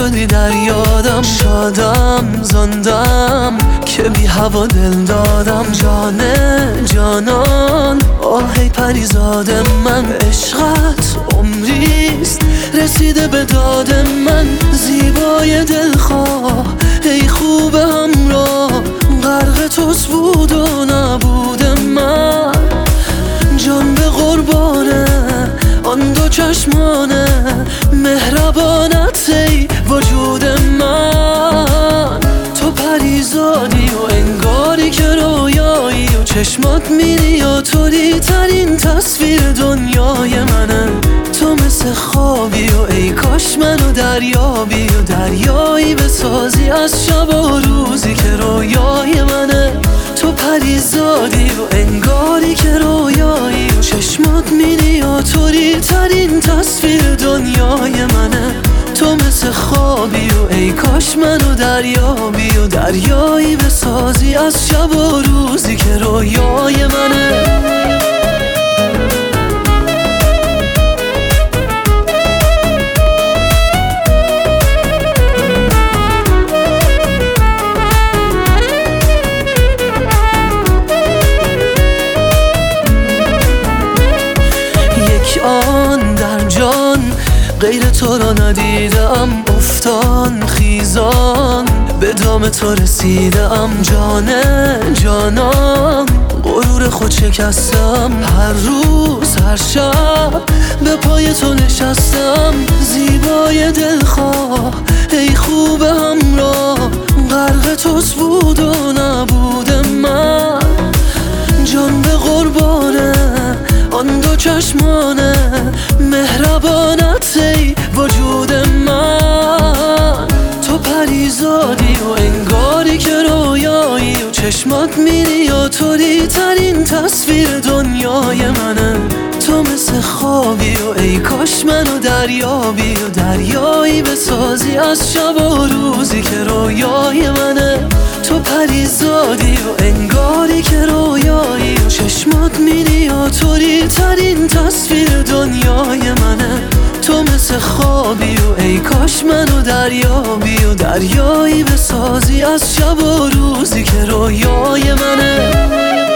شدی در یادم. شادم زندم که بی هوا دل دادم. جانان آهی پریزاد من. عشقت عمریست رسیده به داد من. زیبای دلخواه ای خوب همراه، غرق توست بود و نبود من. جان به قربانه آن دو چشمانه، مهربانت ای وجود من. تو پریزادی و انگاری که رویایی و چشمات میری و طوری ترین تصویر دنیای منه. تو مثل خوابی و ای کاش منو دریابی و دریایی بسازی از شب و روزی که رویای منه. تو پریزادی و انگاری که رویایی و چشمات میری و طوری ترین تصویر دنیای منه. تو مثل خوابی و ای کاش منو دریابی و دریایی بسازی از شب و روزی که رویای منه. آن در جان غیر تو را ندیدم. افتان خیزان به دام تو رسیدم. جانان غرور خود شکستم. هر روز هر شب به پای تو نشستم. زیبای دلخواه ای خوب همراه، غرق توست بود و نبود من. جان به قربانه آن دو چشمانه، مهربانت ای وجود من. تو پریزادی و انگاری که رویایی و چشمات میری و طوری ترین تصویر دنیای منه. تو مثل خوابی و ای کاش منو دریابی و دریایی بسازی از شب و روزی که رویای منه. تو پریزادی و انگاری که رویایی و چشمات میری و طوری ترین تصویر دنیای منه. تو مثل خوابی و ای کاش منو دریابی و دریایی بسازی از شب و روزی که رویای منه.